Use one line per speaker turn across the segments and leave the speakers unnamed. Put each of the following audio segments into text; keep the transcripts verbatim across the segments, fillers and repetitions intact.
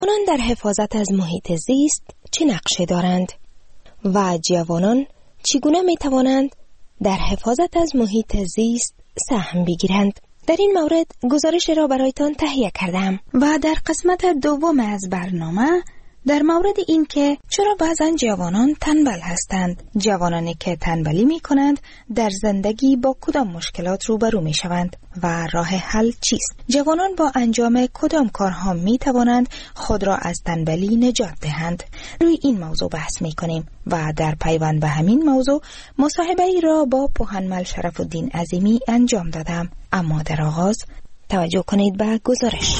آنان در حفاظت از محیط زیست چه نقشی دارند و جوانان چگونه می توانند در حفاظت از محیط زیست سهم بگیرند؟ در این مورد گزارش را برایتان تهیه کردم و در قسمت دوم از برنامه در مورد این که چرا بعضن جوانان تنبل هستند، جوانانی که تنبلی می کنند در زندگی با کدام مشکلات روبرو می شوند و راه حل چیست؟ جوانان با انجام کدام کارها می توانند خود را از تنبلی نجات دهند؟ روی این موضوع بحث می کنیم و در پیوند به همین موضوع مصاحبه ای را با پوهنمل شرف الدین عظیمی انجام دادم. اما در آغاز توجه کنید به گزارش.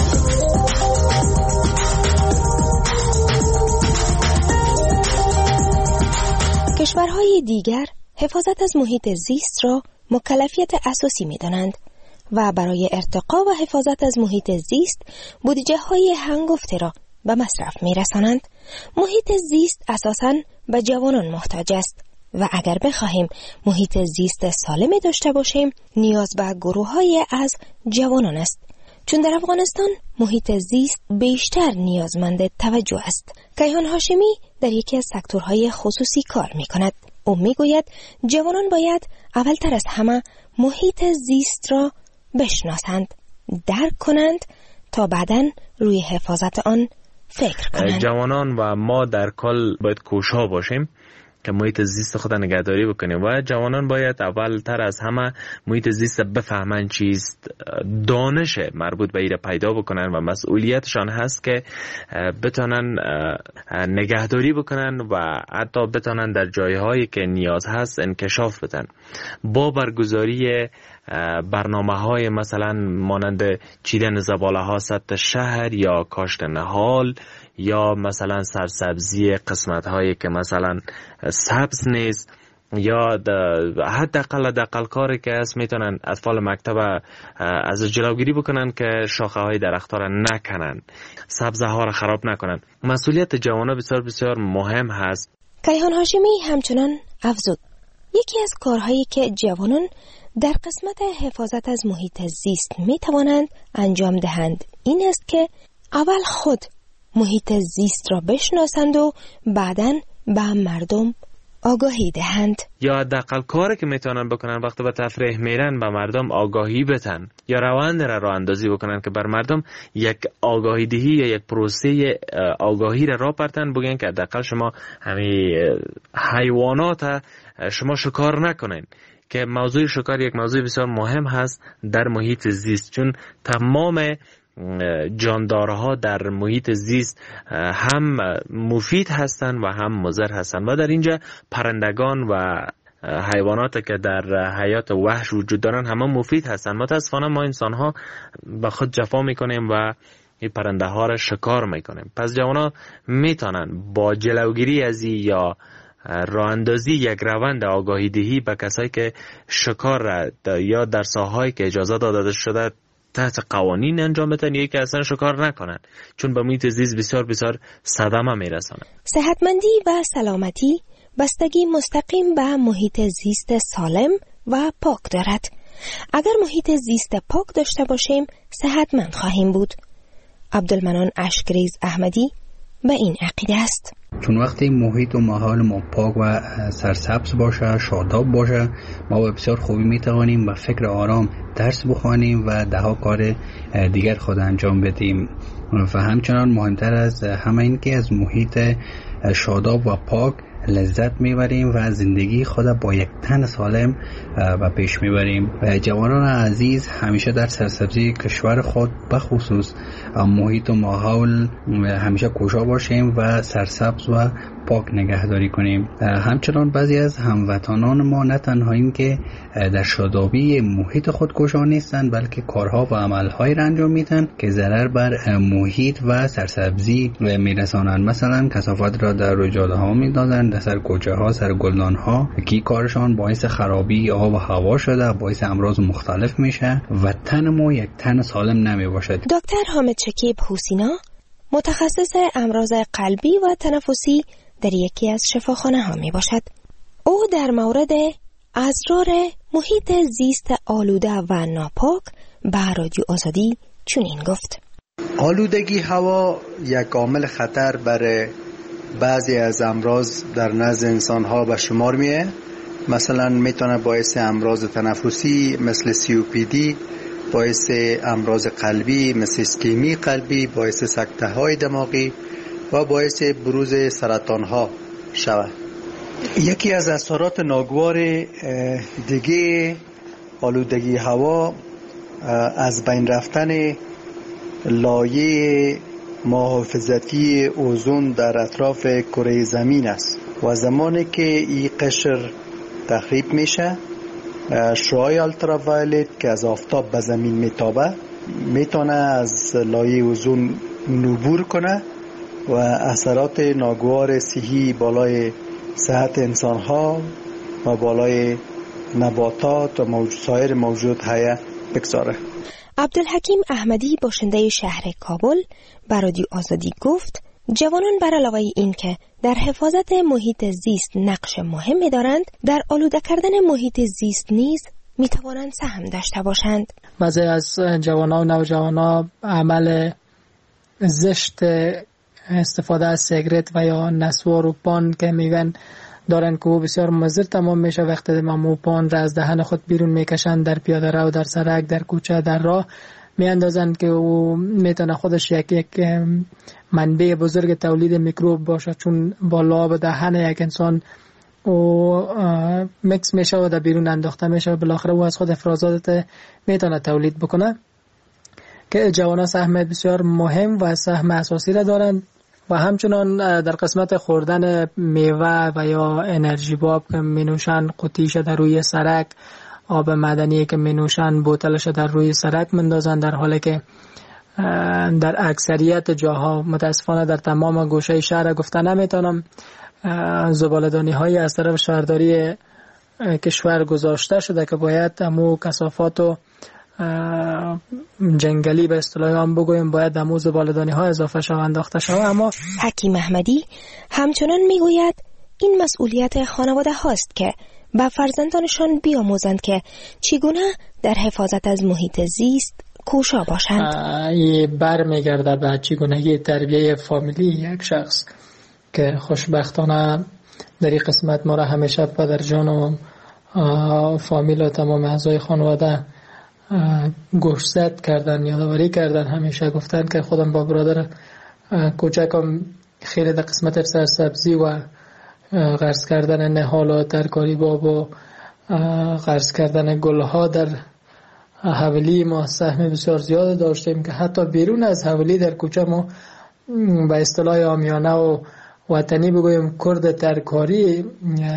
کشورهای دیگر حفاظت از محیط زیست را مکلفیت اساسی می دانند و برای ارتقا و حفاظت از محیط زیست بودجه های هنگفته را به مصرف می رسانند. محیط زیست اساساً به جوانان محتاج است و اگر بخواهیم محیط زیست سالمی داشته باشیم نیاز به گروه های از جوانان است، چون در افغانستان محیط زیست بیشتر نیازمند توجه است. کیهان هاشمی در یکی از سکتورهای خصوصی کار می کند. او می گوید جوانان باید اولتر از همه محیط زیست را بشناسند، درک کنند تا بعداً روی حفاظت آن فکر کنند.
جوانان و ما در کل باید کوشا باشیم که محیط زیست خود نگهداری بکنیم و جوانان باید اول تر از همه محیط زیست بفهمن چیست، دانش مربوط به ایره پیدا بکنن و مسئولیتشان هست که بتونن نگهداری بکنن و حتی بتونن در جایهایی که نیاز هست انکشاف بدن. با برگزاری برنامه های مثلا مانند چیدن زباله ها سطح شهر یا کاشت نهال یا مثلا سرسبزی قسمت هایی که مثلا سبز نیست یا حداقل حداقل کاری که هست میتونن اطفال مکتب از جلوگیری بکنن که شاخه های درخت ها را نکنن، سبزه ها را خراب نکنن. مسئولیت جوانان بسیار بسیار مهم هست.
کیهان هاشمی همچنان افزود یکی از کارهایی که جوانان در قسمت حفاظت از محیط زیست می توانند انجام دهند این است که اول خود محیط زیست را بشناسند و بعداً به مردم آگاهی دهند.
یا حداقل کاری که میتونن بکنن وقتی به تفریح میرن به مردم آگاهی بدن یا روند را راه اندازی بکنن که بر مردم یک آگاهی دهی یا یک پروسه آگاهی را راه برتن، بگن که حداقل شما همین حیوانات شما شکار نکنین، که موضوع شکار یک موضوع بسیار مهم هست در محیط زیست، چون تمام جاندارها در محیط زیست هم مفید هستند و هم مضر هستند و در اینجا پرندگان و حیوانات که در حیات وحش وجود دارن همه مفید هستند. متاسفانه ما انسان ها به خود جفا میکنیم و این پرنده ها را شکار میکنیم. پس جوانا میتونن با جلوگیری از یا راه اندازی یک روند آگاهی دهی به کسایی که شکار را یا در ساحه‌ای که اجازه داده شده تحت قوانین انجام بدن یا که اصلا شکار نکنن، چون به محیط زیست بسیار بسیار صدمه میرسانه.
صحتمندی و سلامتی بستگی مستقیم به محیط زیست سالم و پاک دارد. اگر محیط زیست پاک داشته باشیم صحتمند خواهیم بود. عبدالمنان اشکریز احمدی به این عقیده است.
چون وقتی محیط و ماحول ما پاک و سرسبز باشه، شاداب باشه، ما به بسیار خوبی میتوانیم با فکر آرام درس بخوانیم و ده ها کار دیگر خود انجام بدیم. و همچنان مهمتر از همه این که از محیط شاداب و پاک لذت میبریم و زندگی خود با یک تن سالم و پیش میبریم. و جوانان عزیز همیشه در سرسبزی کشور خود بخصوص محیط و ماحول همیشه کوشا باشیم و سرسبز و پاک نگهداری کنیم. همچنان بعضی از هموطنان ما نه تنها این که در شادابی محیط خود کوشا نیستند بلکه کارها و عملهایی را انجام میدن که ضرر بر محیط و سرسبزی میرسانند. مثلا کثافت را در رویدادها ها میندازند، در سر کوچه ها، سر گلدان ها، که کارشان باعث خرابی آب و هوا شده، باعث امراض مختلف میشه و تن ما یک تن سالم نمی باشد.
دکتر حامد شکیب حسینا متخصص امراض قلبی و تنفسی در یکی از شفاخانه ها می باشد. او در مورد اسرار محیط زیست آلوده و ناپاک به رادیو آزادی چنین گفت:
آلودگی هوا یک عامل خطر برای بعضی از امراض در نزد انسان ها به شمار میه. مثلا میتونه باعث امراض تنفسی مثل سی او پی دی، باعث امراض قلبی مثل اسکیمی قلبی، باعث سکته های دماغی و باعث بروز سرطان ها شود. یکی از اثرات ناگوار دیگه آلودگی هوا از بین رفتن لایه محافظتی اوزون در اطراف کره زمین است و زمانی که این قشر تخریب میشه، شعاع التراوایلت که از آفتاب به زمین میتابه میتونه از لایه اوزون عبور کنه و اثرات ناگوار صحی بالای صحت انسان ها و بالای نباتات و موجود سایر موجود حیه بگذاره.
عبدالحکیم احمدی باشنده شهر کابل به رادیو آزادی گفت جوانان بر علاوه این که در حفاظت محیط زیست نقش مهمی دارند، در آلوده کردن محیط زیست نیز می توانند سهم داشته باشند.
بعضی از جوانان و نوجوانان عمل زشت استفاده از سیگرت و یا نسوار و پان که میگن دارن که او بسیار مضر تمام میشه وقتی ممو پان را از دهن خود بیرون میکشن در پیاده رو، در سرک، در کوچه، در راه میاندازن که او میتونه خودش یک یک منبع بزرگ تولید میکروب باشه، چون با لعاب دهن یک انسان او مکس میشه و در بیرون انداخته میشه و بالاخره او از خود افرازات میتونه تولید بکنه که جوانان سهم بسیار مهم و سهم اساسی را دارند. و همچنان در قسمت خوردن میوه و یا انرژی باب که منوشن قطیش در روی سرک، آب معدنی که منوشن بوتلش در روی سرک مندازن، در حالی که در اکثریت جاها متاسفانه در تمام گوشه شهر گفته نمیتونم زباله‌دانی های از طرف شهرداری کشور گذاشته شده که باید همو کثافات و جنگلی به اصطلاح هم بگویم باید دمو زباله‌دانی ها اضافه شود انداخته شود. اما
حکیم احمدی همچنان میگوید این مسئولیت خانواده هاست که به فرزندانشان بیاموزند که چگونه در حفاظت از محیط زیست کوشا باشند.
این برمیگرده به چگونگی تربیه فامیلی یک شخص که خوشبختانه در این قسمت ما را همیشه پدر جان و فامیل و تمام اعضای خانواده گوشزد کردن، یادآوری کردن، همیشه گفتن که خودم با برادر کوچکم خیلی در قسمت سرسبزی و غرس کردن نهال و ترکاری باب و غرس کردن گلها در حولی ما سهم بسیار زیاد داشتیم که حتی بیرون از حولی در کوچه ما به اصطلاح عامیانه و وطنی بگویم کرد ترکاری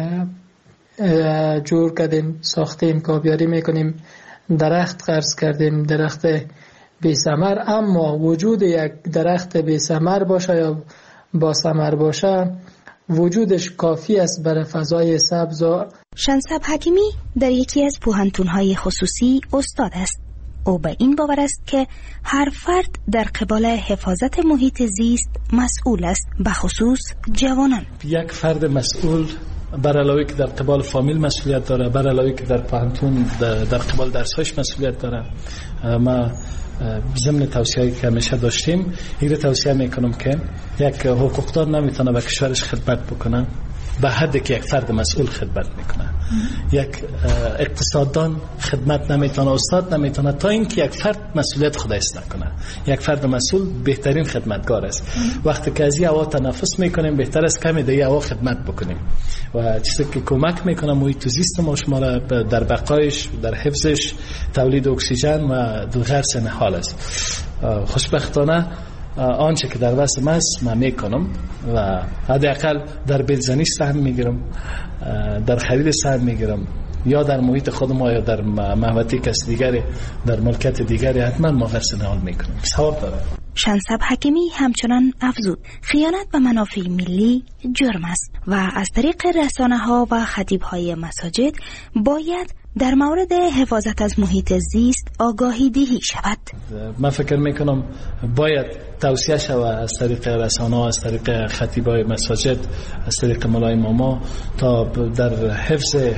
جور کردیم، ساختیم، کابیاری میکنیم، درخت غرس کردیم، درخت بی ثمر. اما وجود یک درخت بی ثمر باشه یا با ثمر باشه وجودش کافی است برای فضای سبز.
شنسب حکیمی در یکی از پوهنتون‌های خصوصی استاد است. او به این باور است که هر فرد در قبال حفاظت محیط زیست مسئول است، به خصوص جوانان.
یک فرد مسئول بر علاوه که در قبال فامیل مسئولیت داره، بر علاوه که در پوهنتون در قبال درس‌هاش مسئولیت داره. ما ضمن توصیه‌ای که همیشه داشتیم این رو توصیه میکنم که یک حقوقدار نمیتونه به کشورش خدمت بکنه به حدی که یک فرد مسئول خدمت میکنه. یک اقتصاددان خدمت نمیتونه، استاد نمیتونه تا اینکه یک فرد مسئولیت خودش نکنه. یک فرد مسئول بهترین خدمتگار است. وقتی که از این هوا تنفس میکنیم بهتر است کمی دیگه هوا خدمت بکنیم و چیزی که کمک میکنه محیط زیست ما شما را در بقایش، در حفظش، تولید اکسیژن و غرس نهال است. خوشبختانه آنچه که در وسم است من میکنم و حداقل در بلزنی سهم میگیرم، در خرید سهم میگیرم، یا در محیط خودم یا در محوطه کس دیگری، در ملکت دیگری حتما ما غرس نهال میکنم. ثواب داره.
شنسب حکیمی همچنان افزود خیانت به منافع ملی جرم است و از طریق رسانه ها و خطیب های مساجد باید در مورد حفاظت از محیط زیست آگاهی دهی شود.
من فکر میکنم باید توصیه شود از طریق رسانه ها، از طریق خطیبای مساجد، از طریق مولای ماما تا در حفظ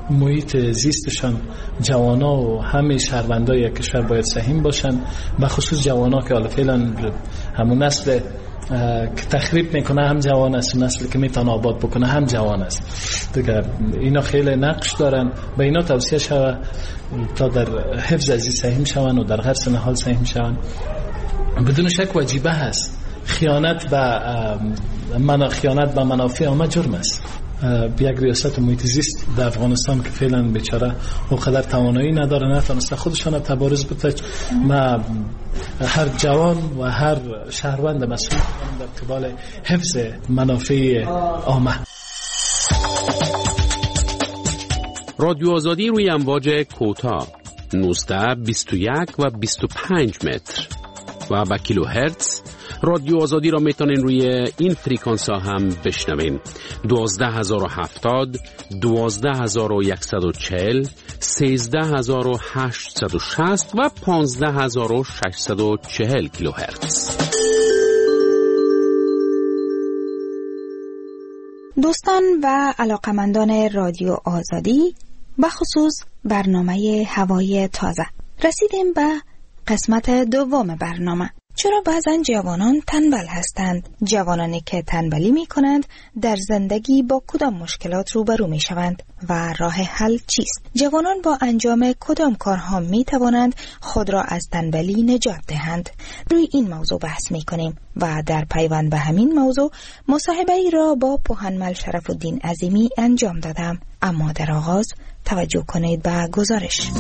محیط زیستشان جوانا و همه شهروندای کشور باید سهیم باشن، به خصوص جوانا که حالا فعلا همون نسل که تخریب میکنه هم جوان است، نسلی که میتونه آباد بکنه هم جوان است دیگه. اینا خیلی نقش دارن، به اینا توصیه شوه تا در حفظ ازی سهم شون و در هر سن حال سهم شون. بدون شک واجبه هست. خیانت به منا خیانت به منافع عامه جرم است. یک ریاست محیط زیست در افغانستان که فعلا بیچاره اونقدر توانایی نداره، نتونسته خودشان تبارز بده. ما هر جوان و هر شهروند مسئول در قبال حفظ منافع عامه.
رادیو آزادی روی امواج کوتاه نوزده، بیست و یک و بیست و پنج متر و با کیلو هرتز. رادیو آزادی را میتونین روی این فریکانس ها هم بشنوین: دوازده هزار و هفتاد، دوازده هزار و صد و چهل، سیزده هزار و هشتصد و شصت و پانزده هزار و ششصد و چهل کیلو هرتز.
دوستان و علاقمندان رادیو آزادی، بخصوص برنامه هوای تازه، رسیدیم به قسمت دوم برنامه. چرا بعضن جوانان تنبل هستند؟ جوانانی که تنبلی می کنند در زندگی با کدام مشکلات روبرو می شوند و راه حل چیست؟ جوانان با انجام کدام کارها می توانند خود را از تنبلی نجات دهند؟ روی این موضوع بحث می کنیم و در پیوند به همین موضوع مصاحبه ای را با پوهنمل شرف الدین عظیمی انجام دادم. اما در آغاز توجه کنید به گزارش.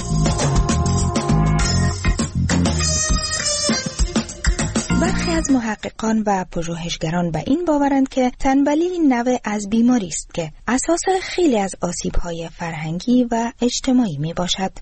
برخی از محققان و پژوهشگران به این باورند که تنبلی نوع از بیماری است که اساس خیلی از آسیب‌های فرهنگی و اجتماعی می باشد.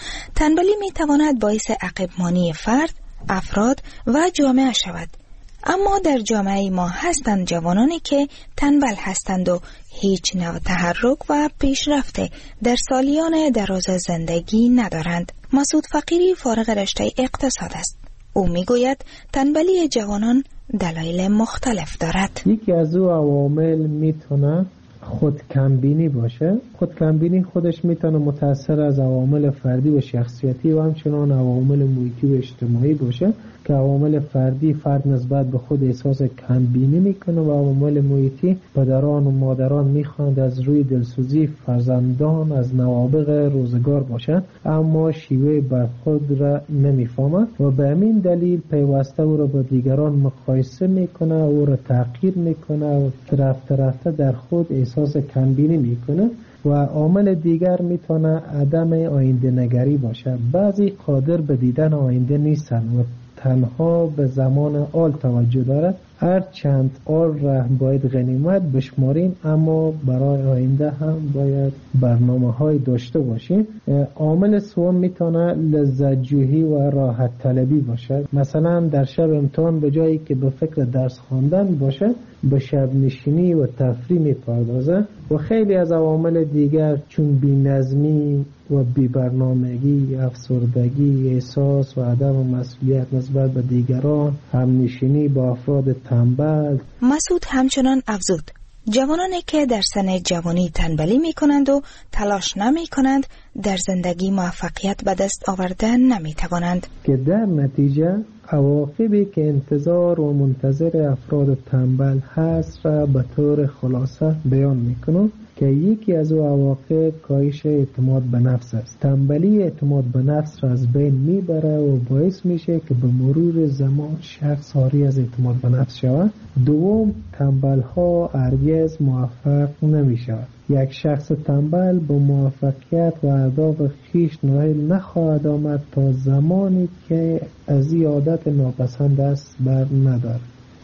تنبلی می تواند باعث عقب‌مانی فرد، افراد و جامعه شود. اما در جامعه ما هستند جوانانی که تنبل هستند و هیچ نوع تحرک و پیشرفت در سالیان دراز زندگی ندارند. مسعود فقیری فارغ رشته اقتصاد است. او میگوید تنبلی جوانان دلایل مختلف دارد.
یکی از او عوامل میتونه خود کمبینی باشه. خود کمبینی خودش میتونه متأثر از عوامل فردی و شخصیتی و همچنان عوامل محیطی و اجتماعی باشه که عوامل فردی فرد نسبت به خود احساس کمبینی میکنه و عوامل محیطی پدران و مادران میخواند از روی دلسوزی فرزندان از نوابغ روزگار باشند، اما شیوه برخورد را نمیفهمند و به همین دلیل پیوسته او را با دیگران مقایسه میکنه، او را تحقیر میکنه و رفته رفته در خود احساس کمبینی میکنه. و عامل دیگر میتونه عدم آینده نگری باشه. بعضی قادر به دیدن آینده نیستن و تنها به زمان آل توجه دارد. هر چند آل را باید غنیمت بشماریم، اما برای آینده هم باید برنامه های داشته باشیم. عامل سوم میتونه لذت جویی و راحت طلبی باشه. مثلا در شب امتحان به جایی که به فکر درس خواندن باشه به شب نشینی و تفریح میپردازه. و خیلی از عوامل دیگر چون بی‌نظمی و بی‌برنامگی، افسردگی، احساس و عدم مسئولیت نسبت به دیگران، همنشینی با افراد تنبل.
مسعود همچنان افزود جوانانی که در سن جوانی تنبلی می کنند و تلاش نمی کنند در زندگی موفقیت به دست آوردن نمی توانند
که در نتیجه عواقبی که انتظار و منتظر افراد تنبل هست را به طور خلاصه بیان می کنم که یکی از او عواقب کاهش اعتماد به نفس است. تنبلی اعتماد به نفس را از بین میبره و باعث میشه که به مرور زمان شخص عاری از اعتماد به نفس شود. دوم، تنبل ها هرگز موفق نمیشود. یک شخص تنبل با موفقیت و اهداف خویش نائل نخواهد آمد تا زمانی که از این عادت ناپسند است بر ندارد.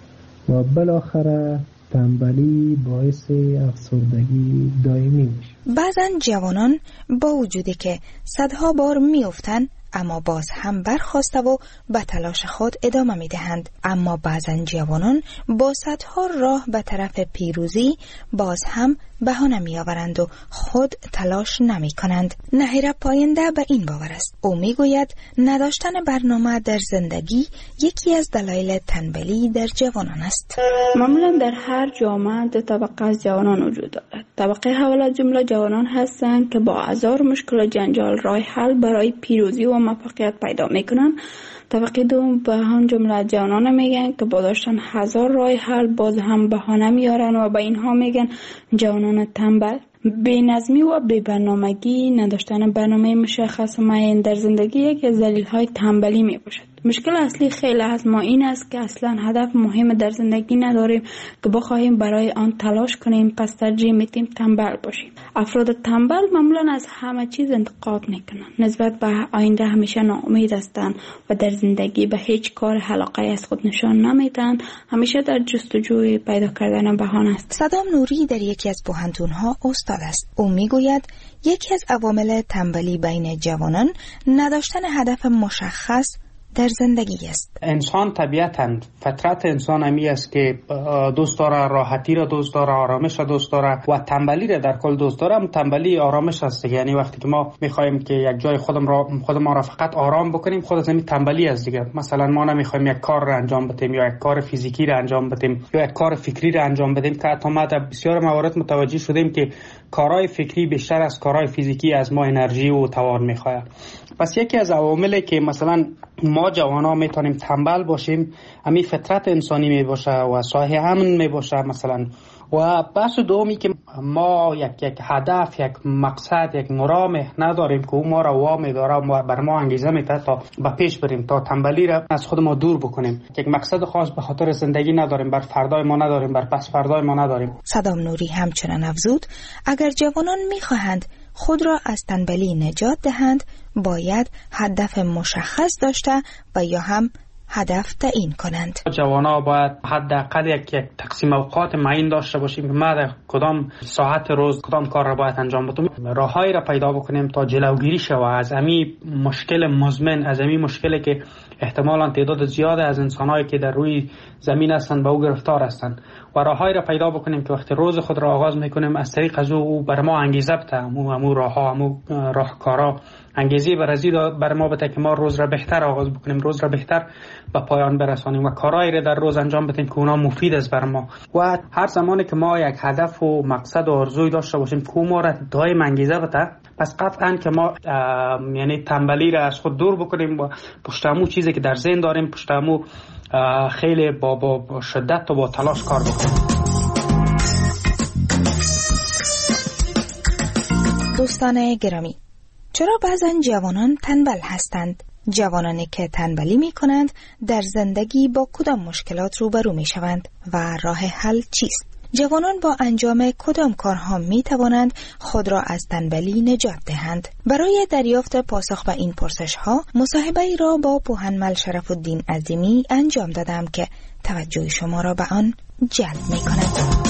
و بالاخره تنبلی باعث افسردگی دائمی میشه.
بعضن جوانان با وجودی که صدها بار میافتند اما باز هم برخاسته و به تلاش خود ادامه میدهند. اما بعضن جوانان با صدها راه به طرف پیروزی باز هم
بهانه می آورند و خود تلاش نمی کنند. نهیر پاینده به این باور است. او می گوید نداشتن برنامه در زندگی یکی از دلایل تنبلی در جوانان است.
معمولا در هر جامعه دو طبقه از جوانان وجود دارد. طبقه اول از جمله جوانان هستند که با هزار مشکل و جنجال راه حل برای پیروزی و موفقیت پیدا می کنند. طبقه دوم به هم جمله جوانان میگن که با داشتن هزار راه حل باز هم بهانه میارن و به اینها میگن جوانان تنبل. بی‌نظمی و بی‌برنامگی، نداشتن برنامه مشخص و معین در زندگی یکی از دلایل تنبلی میباشد. مشکل اصلی خیلی از ما این است که اصلا هدف مهم در زندگی نداریم که بخواهیم برای آن تلاش کنیم، پس ترجیح میدیم تنبل باشیم. افراد تنبل معمولا از همه چیز انتقاد میکنن، نسبت به آینده همیشه ناامید هستند و در زندگی به هیچ کار علاقه از خود نشان نمیدن، همیشه در جستجوی پیدا کردن بهانه است.
صدام نوری در یکی از پوهنتون‌ها استاد است. او میگوید یکی از عوامل تنبلی بین جوانان نداشتن هدف مشخص در زندگی است.
انسان طبیعتاً فطرت انسان همی است که دوست داره راحتی را دوست داره، آرامش را دوست داره و تنبلی را در کل دوست داره. تنبلی آرامش است. یعنی وقتی که ما میخوایم که یک جای خودم را خودم را فقط آرام بکنیم، خود از همین تنبلی است دیگه. مثلا ما نمیخوایم یک کار را انجام بدیم یا یک کار فیزیکی را انجام بدیم یا یک کار فکری را انجام بدیم که حتی ما در بسیار موارد متوجه شدیم که کارهای فکری بیشتر از کارهای فیزیکی از ما انرژی و توان میخواد. پس یکی از عواملی که مثلا ما جوانا میتونیم تنبل باشیم همین فطرت انسانی میباشه و صاحب امن میباشه مثلا. و بحث دومی که ما یک یک هدف، یک مقصد، یک مرام نداریم که او ما را وامی داره و بر ما انگیزه میده تا به پیش بریم، تا تنبلی را از خود ما دور بکنیم. یک مقصد خاص به خاطر زندگی نداریم، بر فردای ما نداریم، بر پس فردای ما نداریم.
صدام نوری همچنان افزود اگر جوانان میخواهند خود را از تنبلی نجات دهند باید هدف مشخص داشته و یا هم هدف تعیین کنند.
جوانا باید حداقل یک یک تقسیم اوقات معین داشته باشیم که ما در کدام ساعت روز کدام کار را باید انجام بدیم. راههایی را پیدا بکنیم تا جلوگیری شود از امی مشکل مزمن، از امی مشکلی که احتمالاً تعداد زیاده از انسان‌هایی که در روی زمین هستند به او گرفتار هستند و راههایی را پیدا بکنیم که وقتی روز خود را آغاز میکنیم از طریق از او بر ما انگیزه بده، امو امو راهها، امو راهکارا انگیزه برازی بر ما بده که ما روز را بهتر آغاز بکنیم، روز را بهتر به پایان برسانیم و کارهایی را در روز انجام بدیم که اونا مفید است بر ما. و هر زمانی که ما یک هدف و مقصد و آرزوی داشته باشیم که ما را دائم انگیزه بده، پس قطعاً که ما یعنی تنبلی را از خود دور بکنیم و پشت امو چیزی که در ذهن داریم پشت امو خیلی با, با, با شدت و با تلاش کار بکنیم.
دوستان گرامی، چرا بعضا جوانان تنبل هستند؟ جوانانی که تنبلی می کنند در زندگی با کدام مشکلات روبرو می شوند و راه حل چیست؟ جوانان با انجام کدام کارها می توانند خود را از تنبلی نجات دهند؟ برای دریافت پاسخ به این پرسش ها مصاحبه ای را با پوهنمل شرف الدین عظیمی انجام دادم که توجه شما را به آن جلب می کند.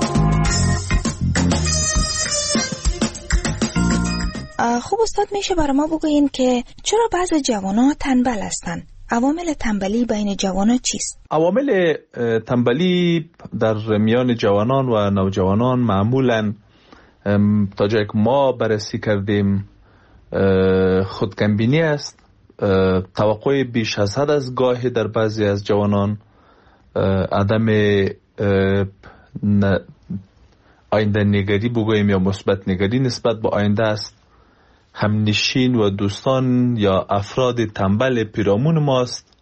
خوب استاد، میشه برای ما بگوین که چرا بعض جوانان تنبل هستند؟ عوامل تنبلی بین جوانان چیست؟
عوامل تنبلی در میان جوانان و نوجوانان معمولاً تا جایی که ما بررسی کردیم خودکمبینی است، توقع بیش از حد از گاهی در بعضی از جوانان، عدم آینده نگری بگوییم یا مثبت نگری نسبت به آینده است. همنشین و دوستان یا افراد تنبل پیرامون ماست.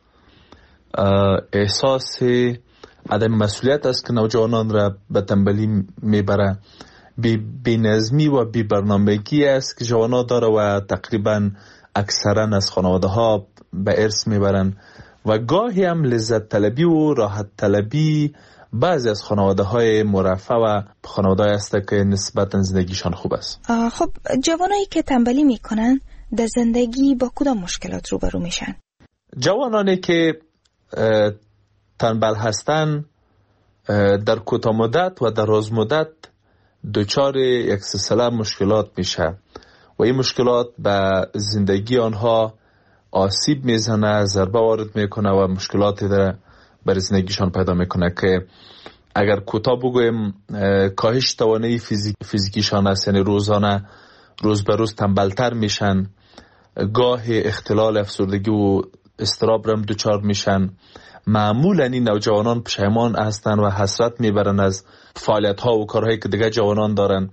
احساس عدم مسئولیت است که نوجوانان را به تنبلی میبره. بی نظمی و بی برنامگی است که جوانان داره و تقریبا اکثرا از خانواده ها به ارث میبرن و گاهی هم لذت طلبی و راحت طلبی بعضی از خانواده های مرفه و خانواده های است که نسبتا زندگیشان خوب است.
خب جوانایی که تنبلی میکنن در زندگی با کدام مشکلات روبرو میشن؟
جوانانی که تنبل هستن در کوتاه مدت و در دراز مدت دچار یک سلسله مشکلات میشه و این مشکلات به زندگی آنها آسیب میزنه، ضربه وارد میکنه و مشکلاتی در بر زندگیشان پیدا میکنه که اگر کوتاه بگویم کاهش توانایی فیزیک فیزیکیشان است، یعنی روزانه روز به روز تنبلتر میشن، گاه اختلال افسردگی و اضطراب رم دچار میشن. معمولا این نوجوانان پشیمان هستند و حسرت میبرن از فعالیت ها و کارهایی که دیگه جوانان دارن.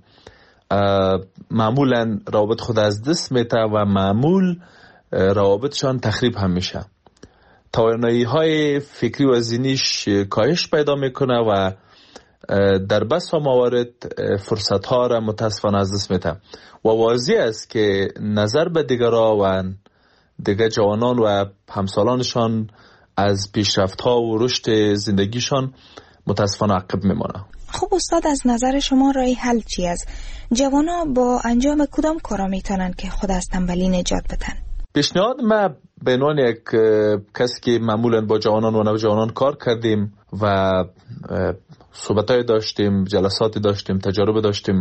معمولا روابط خود از دست میته و معمول روابطشان تخریب هم میشه. توانایی های فکری و ذهنیش کاهش پیدا میکنه و در بسا موارد فرصت ها را متاسفانه از دست میته و واضح است که نظر به دیگران و دیگر جوانان و همسالانشان از پیشرفت ها و رشد زندگیشان متاسفانه عقب میمانه.
خب استاد، از نظر شما راه حل چی است؟ جوانا با انجام کدام کارا میتونن که خود از تنبلی نجات بدن؟
پیشنهاد ما به عنوان یک کسی که معمولا با جوانان و نوجوانان کار کردیم و صحبتای داشتیم، جلساتی داشتیم، تجارب داشتیم،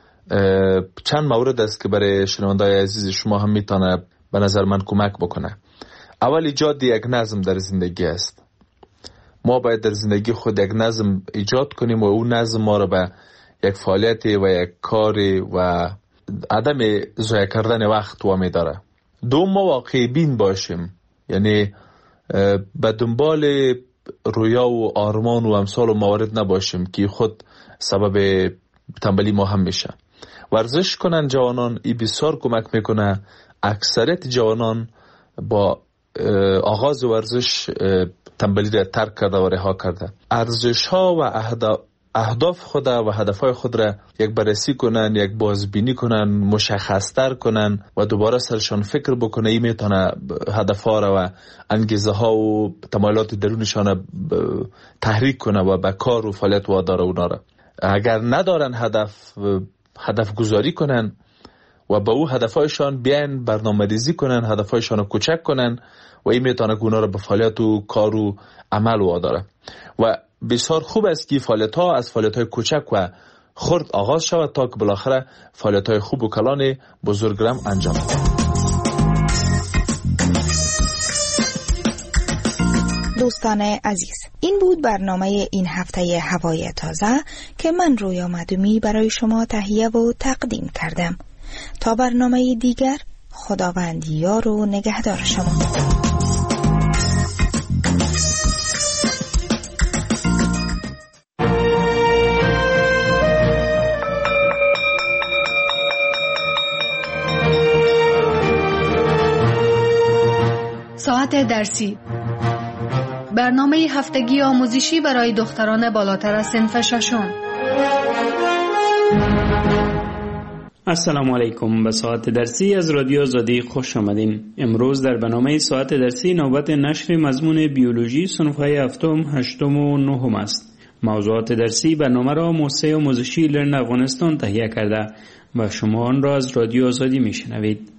چند مورد است که برای شنوندای عزیز شما هم میتونه به نظر من کمک بکنه. اول ایجاد یک نظم در زندگی است. ما باید در زندگی خود یک نظم ایجاد کنیم و اون نظم ما رو به یک فعالیت و یک کاری و عدم ضایع کردن وقت وامی داره. دوم، ما واقعی بین باشیم، یعنی به دنبال رویا و آرمان و امثال و موارد نباشیم که خود سبب تنبلی ما هم میشه. ورزش کنن جوانان، این بسیار کمک میکنه. اکثریت جوانان با آغاز ورزش تنبلی را ترک کرده و رها کرده. ارزش ها و اهداف خود و هدف های خود را یک بررسی کنن، یک بازبینی کنن، مشخصتر کنن و دوباره سرشان فکر بکنه. این میتونه هدف ها را و انگیزه ها و تمایلات درونشان تحریک کنه و به کار و فعالیت واداره اونا را. اگر ندارن هدف، هدف گذاری کنن و به او هدفهایشان بیان برنامه‌ریزی کنن، هدفهایشان رو کوچک کنن و این میتونه که اونا رو به فعالیت و کار و عمل واداره. و بسیار خوب است که فعالیت ها از فعالیت های کوچک و خرد آغاز شود تا که بالاخره فعالیت های خوب و کلان بزرگرم انجام دهد.
دوستان عزیز، این بود برنامه این هفته هوای تازه که من رویا مدومی برای شما تهیه و تقدیم کردم. تا برنامه دیگر، خداوند یار و نگهدار شما.
ساعت درسی، برنامه هفتگی آموزشی برای دختران بالاتر از صنف ششم.
السلام علیکم. به ساعت درسی از رادیو آزادی خوش آمدین. امروز در برنامه ساعت درسی نوبت نشر مضمون بیولوژی صنف‌های هفتم، هشتم و نهم است. موضوعات درسی برنامه را موسسه آموزشی لرن افغانستان تهیه کرده و شما آن را از رادیو آزادی میشنوید.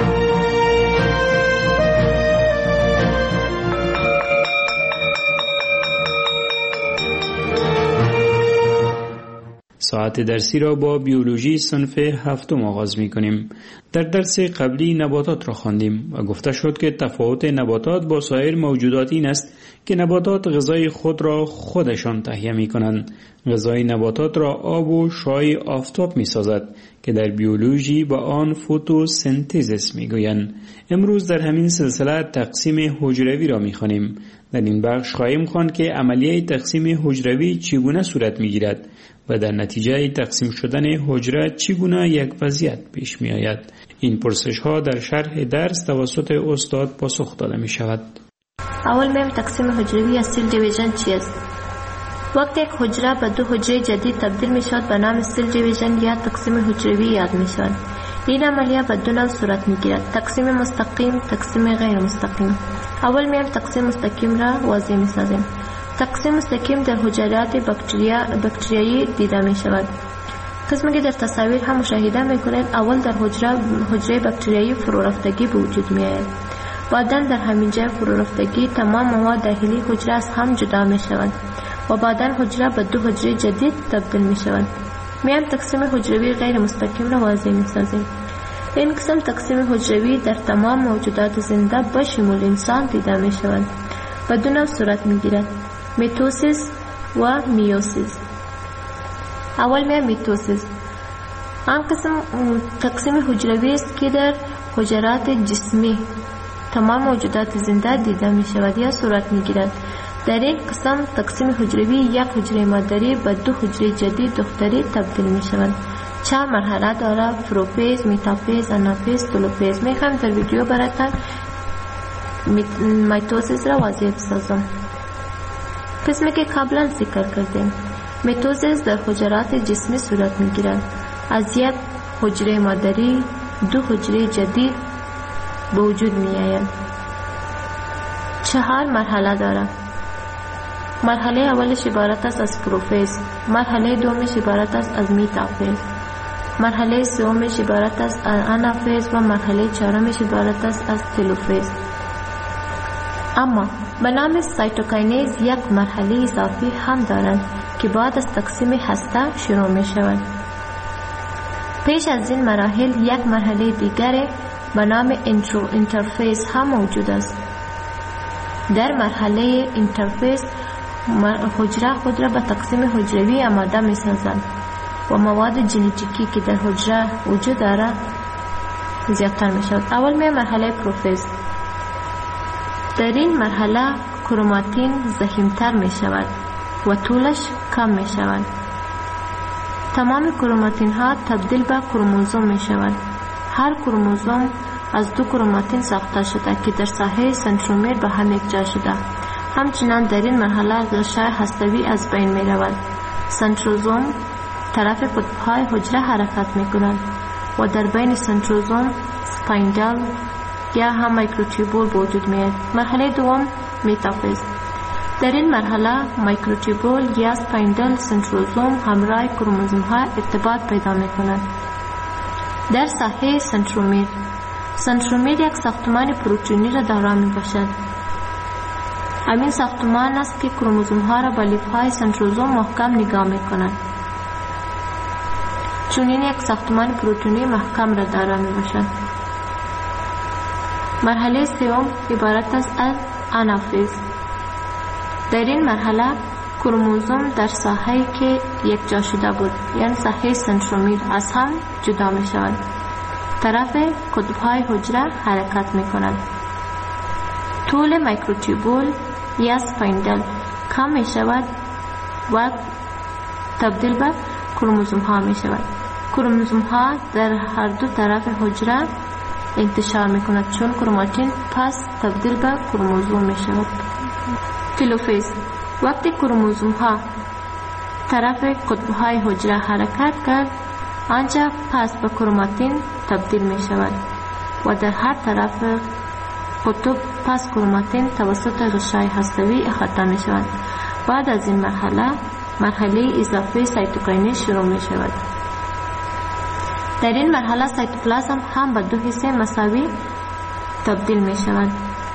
ساعت درسی را با بیولوژی صنف هفتم آغاز می کنیم. در درس قبلی نباتات را خواندیم و گفته شد که تفاوت نباتات با سایر موجودات این است که نباتات غذای خود را خودشان تهیه می کنند. غذای نباتات را آب و شعاع آفتاب می سازد که در بیولوژی با آن فتوسنتز می گویند. امروز در همین سلسله تقسیم حجروی را می خوانیم. در این بخش خواهیم خواند که عملیه تقسیم حجروی چگونه صورت می گیرد و در نتیجه تقسیم شدن حجره چگونه یک وضعیت پیش می آید. این پرسش ها در شرح درس توسط استاد پاسخ داده می شود.
اول میم تقسیم حجروی یا سیل دیویژن چیست؟ وقتی یک حجره به دو حجره جدید تبدیل می شود به نام سیل دیویژن یا تقسیم حجروی یاد می شود. این عملیه به دو نوع صورت می گیرد: تقسیم مستقیم، تقسیم غیر مستقیم. اول میم تقسیم مستقیم را واضح می سازیم. تقسیم مستقیم در حجرات بکتریا بکتریایی دیده می شود. قسمی که در تصاویر هم مشاهده می کنید، اول در حجره حجره بکتریایی فرو رفتگی به وجود می آید. بعدا در همین جای فرو رفتگی تمام مواد داخلی حجره از هم جدا می شود و بعدا حجره به دو حجره جدید تبدیل می شود. میم تقسیم حجروی غیر مستقیم را واضح می سازیم. این قسم تقسیم حجروی در تمام موجودات زنده به شمول انسان دیده می شود. به دو نوع صورت می گیرد: میتوسیس و میوسیس. اول می میتوسیس. آن قسم تقسیم حجروی است که در حجرات جسمی تمام موجودات زنده دیده می شود یا صورت می گیرد. در این قسم تقسیم حجروی یک حجره مادری به دو حجره جدید دختری تبدیل می شود. چهار مرحله داره: پروفیز، میتافیز، آنافیز، تلوفیز. می خواهم در ویدیو براتون میتوسیس را واضح بسازم. قسمی که قبلا ذکر کردیم، میتوسیس در حجرات جسمی صورت می گیرد. از یک حجره مادری دو حجره جدید به وجود می آید. چهار مرحله داره. مرحله اولش عبارت است از پروفیز، مرحله دومش عبارت است از میتافیز، مرحله سومش عبارت است از آنافیز و مرحله چهارمش عبارت است از تلوفیز. اما به نام سایتوکینز یک مرحله اضافی هم دارند که بعد از تقسیم هسته شروع می شود. پیش از این مراحل یک مرحله دیگر به نام انترو اینترفیس هم موجود است. در مرحله اینترفیس حجره خود را به تقسیم حجروی آماده می سازند و مواد ژنتیکی که در حجره وجود دارد زیادتر می شود. اول می مرحله پروفیز. در این مرحله کروماتین ضخیم‌تر می شود و طولش کم می شود. تمام کروماتین ها تبدیل به کروموزوم می شود. هر کروموزوم از دو کروماتین ساخته شده که در ساحه سنترومیر به هم یکجا شده. همچنان در این مرحله غشای هسته‌ای از بین می رود. سنتروزوم طرف قطب‌های حجره حرکت می کند و در بین سنتروزوم سپایندل یا هم مایکروتوبول وجود می آید. مرحله دوم میتافیز. در این مرحله مایکروتوبول یا سپایندل سنتروزوم همراه کروموزوم ها ارتباط پیدا می کند. در ساحه سنترومیر، سنترومیر یک ساختمان پروتئینی را دارا می باشد. همین ساختمان است که کروموزوم ها را با لیف های سنتروزوم محکم نگاه می کند. چون این یک ساختمان پروتئینی محکم را دارا می باشد. مرحله سوم عبارت است از آنافیز. در این مرحله کروموزوم در ساحه‌ای که یک جا شده بود یعنی ساحه سنترومیر از هم جدا می شود. طرف قطب‌های حجره حرکت می کند. طول مایکروتوبول یا سپایندل کم می شود و تبدیل به کروموزوم ها می شود. کروموزوم ها در هر دو طرف حجره انتشار می کند چون کروماتین پس تبدیل به کروموزوم می شود. تلوفیز. وقتی کروموزوم ها طرف قطب های حجره حرکت کرد آنجا پس به کروماتین تبدیل می شود و در هر طرف قطب پس کروماتین توسط غشای هسته‌ای احاطه می شود. بعد از این مرحله مرحله اضافه سایتوکینز شروع می شود. در این مرحله سایتوپلازم هم به دو حصه مساوی تبدیل می شود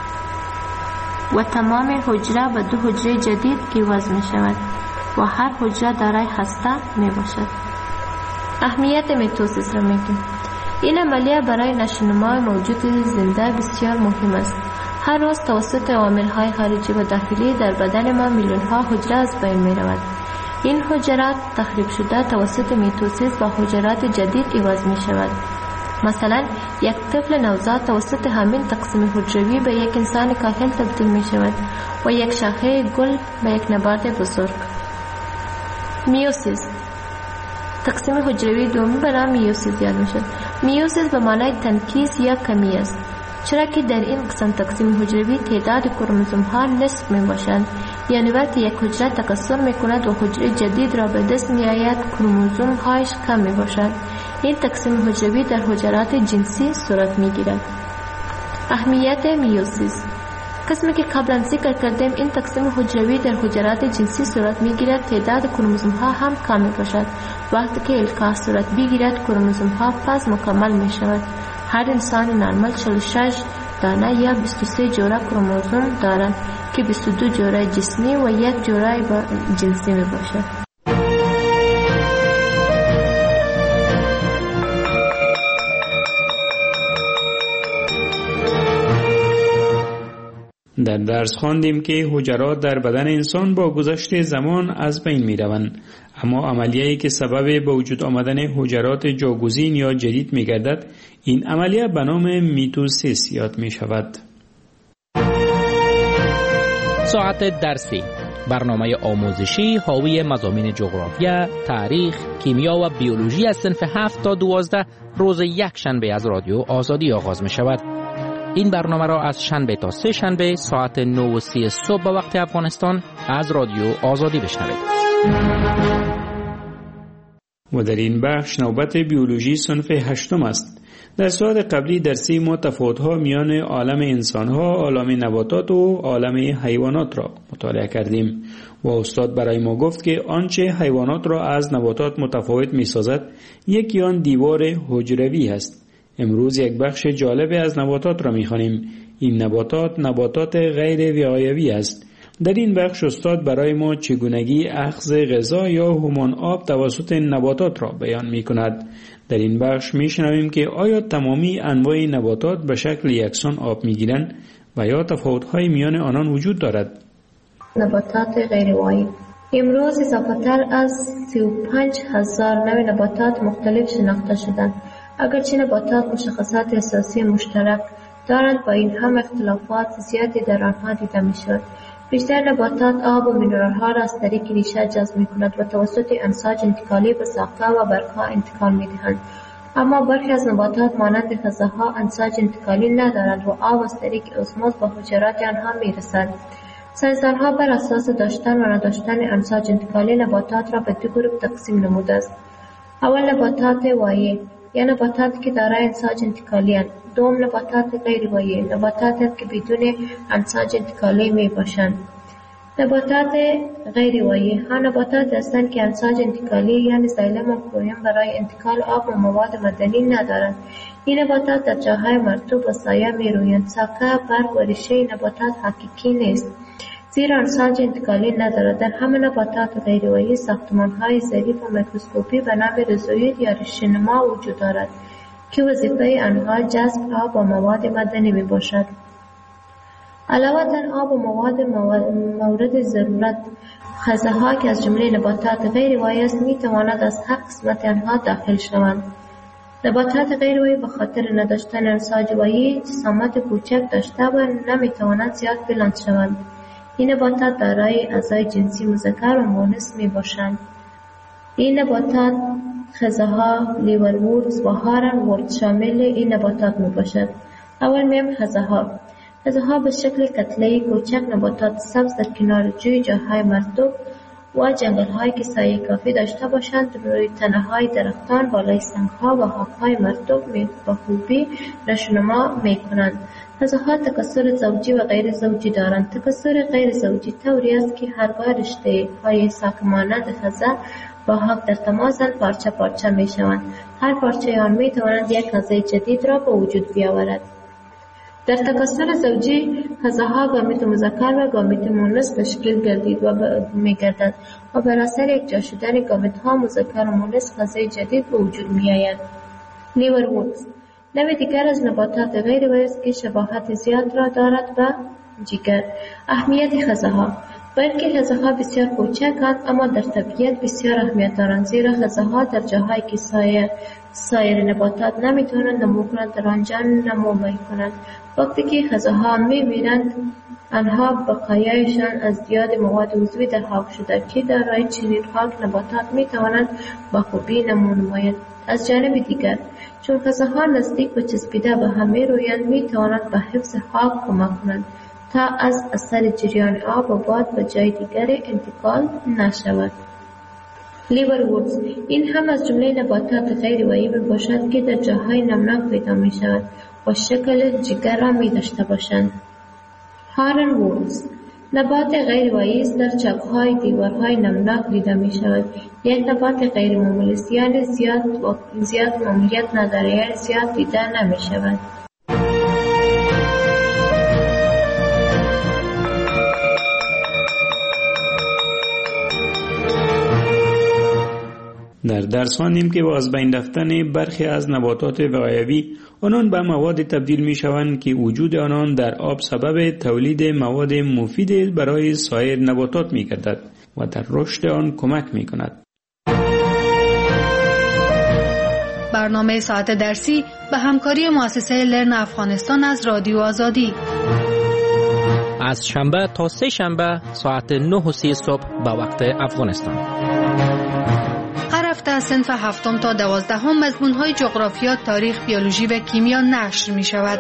و تمام حجره به دو حجره جدید عوض می شود و هر حجره دارای هسته می باشد. اهمیت میتوسیس را میگیم. این عملیه برای نشوونما موجود زنده بسیار مهم است. هر روز توسط عوامل‌های خارجی و داخلی در بدن ما میلیون‌ها حجره از بین می رود. این حجرات تخریب شده توسط میتوسیس با حجرات جدید عوض می شود. مثلا یک طفل نوزاد توسط همین تقسیم حجروی به یک انسان کاهل تبدیل می شود و یک شاخه گل به یک نبات بزرگ. میوسیس. تقسیم حجروی دومی به نام میوسیس یاد می شود. میوسیس به معنای تنکیس یا کمی است، چرا که در این قسم تقسیم حجروی تعداد کروموزوم ها نصف می باشند. یعنی وقتی یک حجره تکثر می کند و حجره جدید را به دست می آید کروموزوم هایش کم می باشد. این تقسیم حجروی در حجرات جنسی صورت می گیرد. اهمیت میوسیس. قسمی که قبلا ذکر کردیم این تقسیم حجروی در حجرات جنسی صورت می گیرد. تعداد کروموزوم ها هم کم می باشد. وقتی که القاح صورت بگیرد کروموزوم ها پس مکمل می شود. هر انسان نرمال چهل و شش دانه یا بیست و سه جوره کروموزوم دارد که بیست و دو جوره جسمی و یک جوره جنسی می باشد.
در درس خواندیم که حجرات در بدن انسان با گذشت زمان از بین می روند، اما عملیه‌ای که سبب به وجود آمدن حجرات جاگزین یا جدید می گردد، این عملیه به نام میتوسیس یاد می شود.
ساعت درسی، برنامه آموزشی حاوی مضامین جغرافیا، تاریخ، کیمیا و بیولوژی از صنف هفت تا دوازده روز یک شنبه از رادیو آزادی آغاز می شود. این برنامه را از شنبه تا سه شنبه ساعت نه و سی صبح به وقت افغانستان از رادیو آزادی بشنوید.
و در این بخش نوبت بیولوژی صنف هشتم است. در ساعت قبلی درسی ما تفاوت‌ها میان عالم انسان‌ها، عالم نباتات و عالم حیوانات را مطالعه کردیم و استاد برای ما گفت که آنچه حیوانات را از نباتات متفاوت می‌سازد یکی آن دیوار حجروی است. امروز یک بخش جالب از نباتات را می‌خوانیم. این نباتات نباتات غیر وقایوی است. در این بخش استاد برای ما چگونگی اخذ غذا یا همان آب توسط نباتات را بیان می‌کند. در این بخش می‌شنویم که آیا تمامی انواع نباتات به شکل یکسان آب می‌گیرند و یا تفاوت‌های میان آنان وجود دارد.
نباتات غیروایی امروز اضافه‌تر از سی و پنج هزار نوع نباتات مختلف شناخته شدند. اگرچه نباتات مشخصات اساسی مشترک دارند، با این هم اختلافات زیادی در آنها دیده می‌شود. بیشتر نباتات آب و مینرال‌ها را از طریق ریشه جذب می‌کنند و توسط امساج انتقالی به ساقه و برگ‌ها انتقال می‌دهند. اما برخی از نباتات مانند خزه‌ها امساج انتقالی ندارند و آب از طریق اسموز به حجرات آنها می‌رسد. ساینسدان‌ها بر اساس داشتن و نداشتن امساج انتقالی نباتات را به دو گروه تقسیم نموده است. اول نباتات وایع یا نباتاتی که دارای امساج انتقالی اند. دوم نباتات غیر وایع، نباتاتی که بدون امساج انتقالی می باشند. نباتات غیر وایع ها نباتات هستند که امساج انتقالی یعنی زایلم و فلویم برای انتقال آب و مواد معدنی ندارند. این نباتات در جاهای مرطوب و سایه می رویند. ساقه، برگ و ریشه نباتات حقیقی نیست، زیرا امساج انتقالی ندارد. در همه نباتات غیر وایع ساختمان‌های ظریف و میکروسکوپی به نام ریزوید یا ریشه‌نما وجود دارد که وظیفه آنها جذب آب و مواد معدنی می باشد. علاوه بر آب و مواد مورد ضرورت، خزه‌ها که از جمله نباتات غیر وایع است می تواند از هر قسمت آنها داخل شوند. نباتات غیر وایع به خاطر نداشتن امساج وایع جسامت کوچک داشته و نمی توانند زیاد بلند شوند. این نباتات دارای اعضای جنسی مذکر و مؤنث می باشند. این نباتات خزه‌ها، لیوروردز و هارن‌ورد شامل این نباتات می باشد. اول میم خزه‌ها. خزه‌ها به شکل کتله‌ای کوچک نباتات سبز در کنار جوی، جاهای مرطوب و جنگل‌هایی که سایه کافی داشته باشند روی تنه‌های درختان، بالای سنگ‌ها و خاک‌های مرطوب می به خوبی نشوونما می‌کنند. خزه‌ها تکثر زوجی و غیر زوجی دارند. تکثر غیر زوجی طوری است که هرگاه رشته‌های ساکمانند خزه با حق در تماسند پارچه پارچه می‌شوند. هر پارچه آن می‌تواند یک خزه جدید را به وجود بیاورد. در تکثر زوجی خزه‌ها گامیت مذکر و گامیت مؤنث تشکیل گردید و می‌گردد و بر اثر یکجا شدن گامیت‌ها مذکر و مؤنث خزه جدید به وجود می‌آید. لیوروردز نوع دیگر از نباتات غیر وایع است که شباهت زیاد را دارد به جگر. اهمیت خزه‌ها. بلکه خزه‌ها بسیار کوچکند اما در طبیعت بسیار اهمیت دارند، زیرا خزه‌ها در جاهایی که سایر سایر نباتات نمیتوانند نمو کنند در آنجا نمو میکنند. وقتی که خزه‌ها میمیرند آنها بقایایشان از زیاد مواد عضوی در خاک شده که در رای چنین خاک نباتات میتوانند با خوبی نمو نمایند. از جانب دیگر چون خزه‌ها نزدیک به چسبیده به هم میرویند میتوانند به حفظ خاک کمک کنند تا از اثر جریان آب و باد به جای دیگر انتقال نشود. لیوروردز این هم از جمله نباتات غیر وایع باشد که در جاهای نمناک پیدا می شود و شکل جگر را می داشته باشند. هارن‌وردز نبات غیر وایع است، در چاک‌های دیوارهای نمناک دیده می شود. یک نبات غیر معمولی است، یعنی زیاد و زیاد معمولیت ندارد، یعنی زیاد دیده نمی شود.
در درس خواندیم که با از بین رفتن برخی از نباتات وقایوی آنان به مواد تبدیل می شوند که وجود آنان در آب سبب تولید مواد مفید برای سایر نباتات می گردد و در رشد آن کمک می کند.
برنامه ساعت درسی به همکاری مؤسسه لرن افغانستان از رادیو آزادی
از شنبه تا سه شنبه ساعت نه و سی صبح به وقت افغانستان.
هر هفته از صنف هفتم تا دوازدهم مضمون‌های جغرافیا، تاریخ، بیولوژی و کیمیا نشر می شود.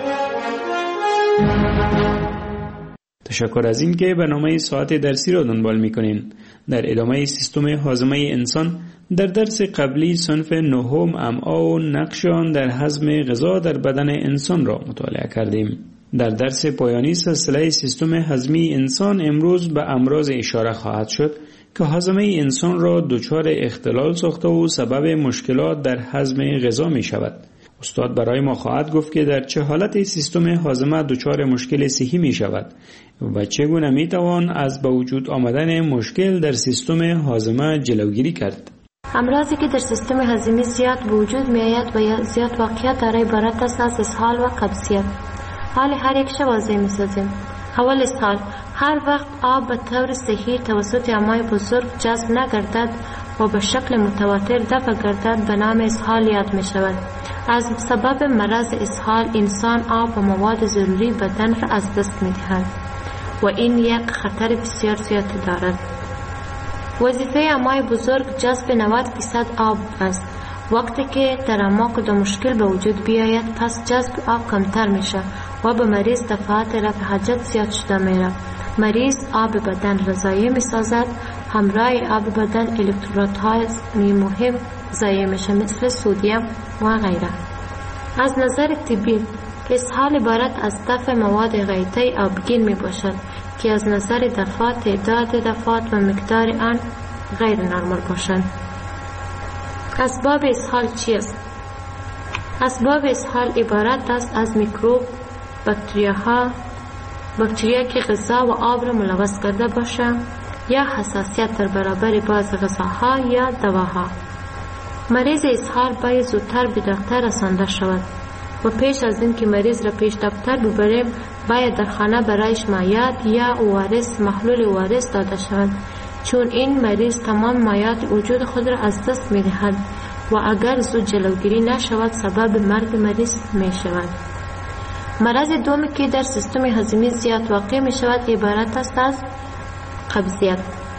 تشکر از این که برنامه ساعت درسی را دنبال می کنین. در ادامه سیستم هاضمه انسان در درس قبلی صنف نهم امعا و نقش آن در هضم غذا در بدن انسان را مطالعه کردیم. در درس پایانی سلسله سیستم هضمی انسان امروز به امراض اشاره خواهد شد که هاضمه انسان را دچار اختلال ساخته و سبب مشکلات در هضم غذا می شود. استاد برای ما خواهد گفت که در چه حالت سیستم هاضمه دچار مشکل صحی می شود و چگونه می توان از به وجود آمدن مشکل در سیستم هاضمه جلوگیری کرد.
امراضی که در سیستم هاضمه زیاد به وجود می آید و زیاد واقعیت دارای عبارت است از اسهال و قبضیت. حال هر یک شب واضح می سازیم. اول اسهال: هر وقت آب به طور صحیح توسط امعای بزرگ جذب نگردد و به شکل متواتر دفع گردد به نام اسهال یاد می شود. از سبب مرض اسهال انسان آب و مواد ضروری بدن را از دست می دهد و این یک خطر بسیار زیادی دارد. وظیفه امعای بزرگ جذب نود درصد آب است. وقتی که در امعا کدام مشکل به وجود بیاید پس جذب آب کمتر میشه و به مریض دفعات رفع حاجت زیاد شده میره. مریض آب بدن را ضایع میسازد. همراه آب بدن الکترودهای مهم ضایع میشه مثل سدیم و غیره. از نظر طبی اسهال عبارت از دفع مواد غیطی آبگین می باشد که از نظر دفعات تعداد دفعات و مقدار آن غیر نرمال باشند. اسباب اسهال چیست؟ اسباب اسهال عبارت است از میکروب، باکتریاها، باکتریا که غذا و آب را ملوث کرده باشند یا حساسیت در برابر بعض غذاها یا دواها. مریض اسهال باید زودتر به دکتر رسانده شود و پیش از این که مریض را پیش دکتر ببریم باید در خانه برایش مایعات یا اوارس محلول اوارس داده شود، چون این مریض تمام مایعات وجود خود را از دست می دهد و اگر زود جلوگیری نشود سبب مرگ مریض می شود. مرض دومی که در سیستم هاضمه زیاد واقع می شود عبارت است از قبضیت.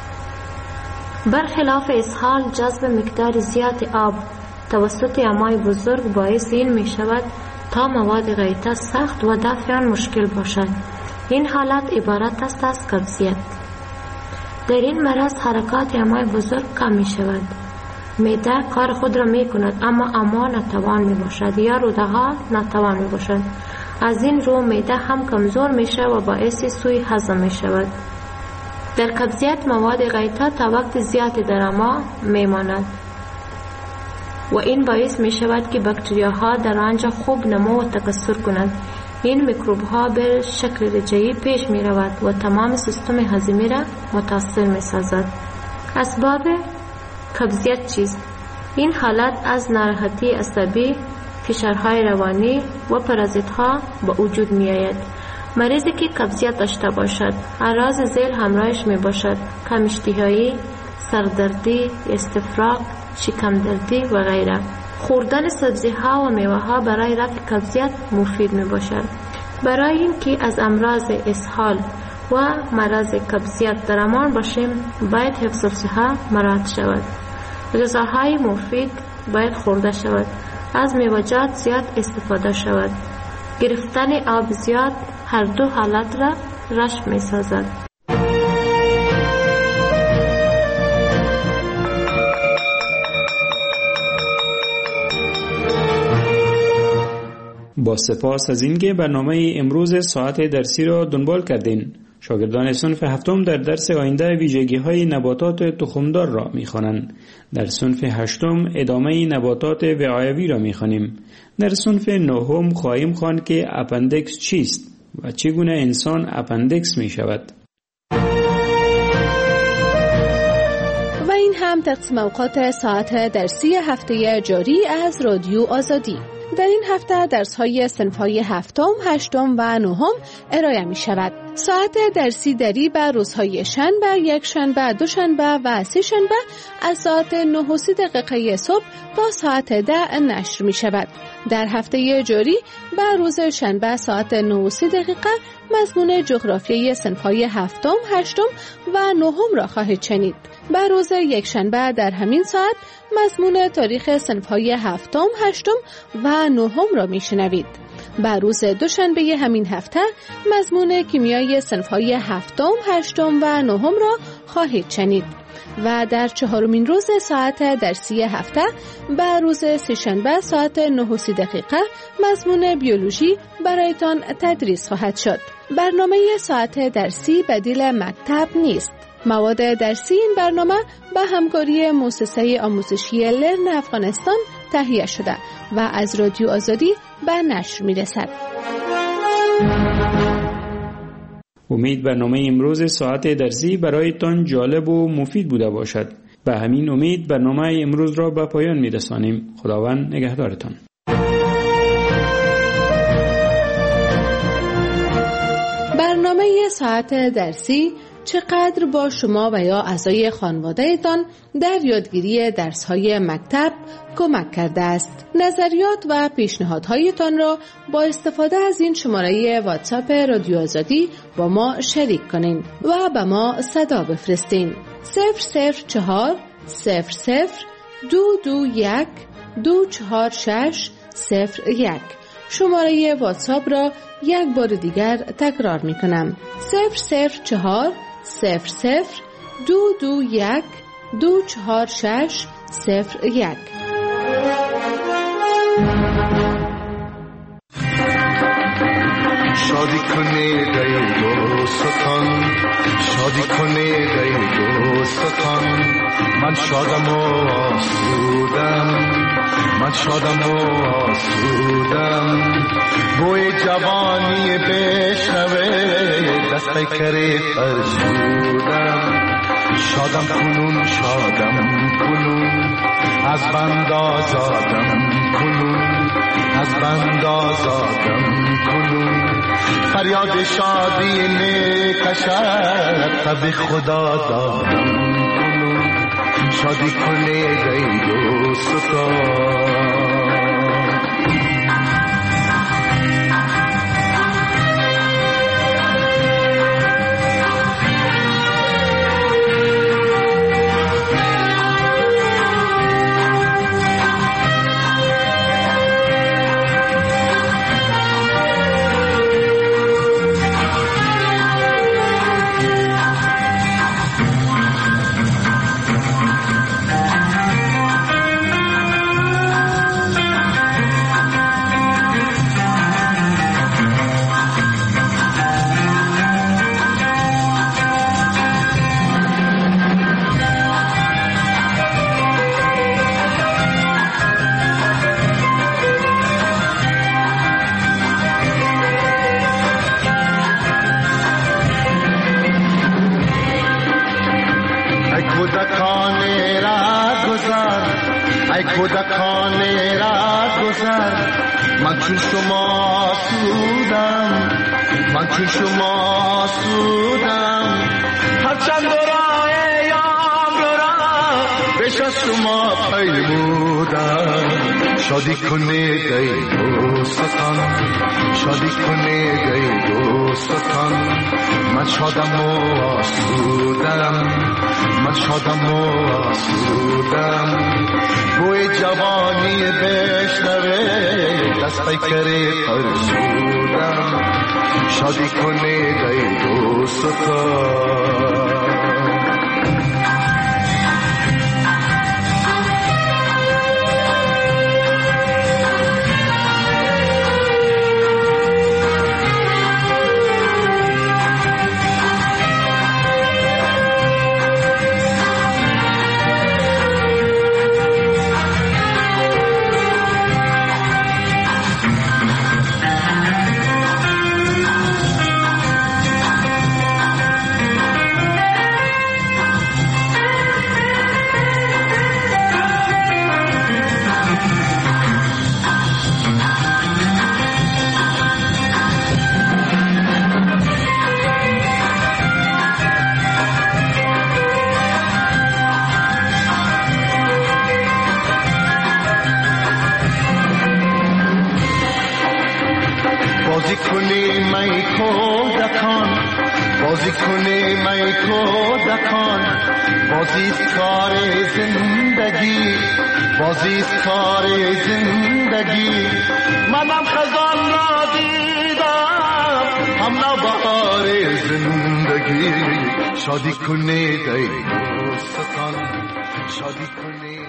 برخلاف اسهال جذب مقدار زیاد آب توسط امعای بزرگ باعث این می شود تا مواد غیطه سخت و دفع آن مشکل باشد. این حالت عبارت است از قبضیت. در این مرض حرکات امعای بزرگ کم می شود. معده کار خود را می کند اما امعا ناتوان می باشد یا روده ها ناتوان می باشد. از این رو معده هم کمزور می شود و باعث سوء هضم می شود. در قبضیت مواد غیطه تا وقت زیادی در امعا می ماند و این باعث می شود که باکتریاها در آنجا خوب نمو و تکثر کنند. این میکروب ها به شکل رجعی پیش می رود و تمام سیستم هاضمه را متاثر می سازد. اسباب قبضیت چیست؟ این حالت از ناراحتی عصبی، فشارهای روانی و پرازیت ها به وجود می آید. مریضی که قبضیت داشته باشد اعراض ذیل همراهش می باشد: کم اشتهایی، سردردی، استفراغ، شکم دردی و غیره. خوردن سبزی ها و میوه ها برای رفع قبضیت مفید می باشد. برای اینکه از امراض اسهال و مرض قبضیت در امان باشیم باید حفظ الصحه مراعات شود. غذاهای مفید باید خورده شود. از میوه‌جات زیاد استفاده شود. گرفتن آب زیاد هر دو حالت را رشد می سازد.
با سپاس از اینکه برنامه امروز ساعت درسی را دنبال کردین. شاگردان صنف هفتم در درس آینده ویژگی‌های نباتات تخمدار را می‌خوانند. در صنف هشتم ادامه نباتات وقایوی را می‌خوانیم. در صنف نهم خواهیم خواند که اپندکس چیست و چگونه انسان اپندکس می‌شود.
و این
هم تقسیم اوقات ساعت درسی هفته جاری از رادیو آزادی. در این هفته درس‌های صنف‌های هفتم، هشتم و نهم ارائه می‌شود. ساعت درسی دری بر روزهای شنبه، یک شنبه، دو شنبه و سه شنبه از ساعت نه و سی دقیقه صبح تا ساعت ده نشر می‌شود. در هفته جاری بر روز شنبه ساعت نه و سی دقیقه مضمون جغرافیای صنف‌های هفتم، هشتم و نهم را خواهید شنید. بر روز یک شنبه در همین ساعت مضمون تاریخ صنف‌های هفتم، هشتم و نهم را میشنوید. بر روز دوشنبه همین هفته مضمون کیمیای صنف‌های هفتم، هشتم و نهم را خواهید شنید. و در چهارمین روز ساعت درسی هفته بر روز سه‌شنبه ساعت نه و سی دقیقه مضمون بیولوژی برایتان تدریس خواهد شد. برنامه ساعت درسی بدیل مکتب نیست. مواد درسی این برنامه به همکاری مؤسسه آموزشی لرن افغانستان تهیه شده و از رادیو آزادی به نشر میرسد.
امید برنامه امروز ساعت درسی برایتان جالب و مفید بوده باشد. به همین امید برنامه امروز را به پایان میرسانیم. خداوند نگهدارتان.
برنامه ساعت درسی چقدر با شما و یا اعضای خانواده‌تان در یادگیری درس‌های مکتب کمک کرده است. نظریات و پیشنهادهایتان را با استفاده از این شماره واتساپ رادیو آزادی با ما شریک کنین و به ما صدا بفرستین. صفر صفر چهار صفر صفر دو دو یک دو چهار شش صفر یک. شماره واتساپ را یک بار دیگر تکرار می کنم. صفر صفر چهار صفر صفر دو دو یک دو چهار شش صفر یک.
شادی کنه دای دوستان، شادی کنه دای دوستان، من شادم و آسودم، من شادم و آسودم. بوی جوانی بشنوه دست پیکره فرسودم. شادم کنون شادم کنون از بند آزادم کنون از بند آزادم کنون. فریاد شادی میکشد تب خدا دادم کنون. شادی کنه دای دوستان. کودکان را گذر، من چون شما سودم، من چون شما سودم. هرچند راه یام را بیش از شما پیمودم. شادی کنه دای دوستان، شادی کنه دای دوستان. من شادم و آسودم، من شادم و آسودم. بوی جوانی بشنوه دست پیکره فرسودم. شادی کنه دای دوستان. بازی کنی می کودکان بازی کنی می کودکان بازی کار زندگی بازی کار زندگی منم خزان را دیدم هم نوبهار زندگی شادی کنی دی دوستان شادی کنی